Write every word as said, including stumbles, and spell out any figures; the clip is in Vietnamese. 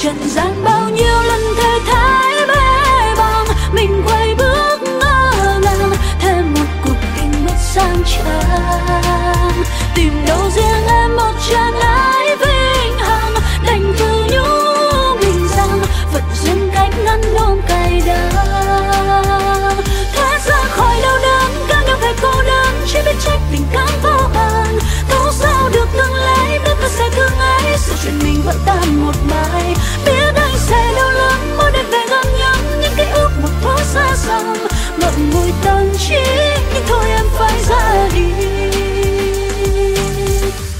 trần gian bao nhiêu lần thề thái bế bằng, mình quay bước ngỡ ngàng thêm một cuộc tình mất sang trang, tìm đâu riêng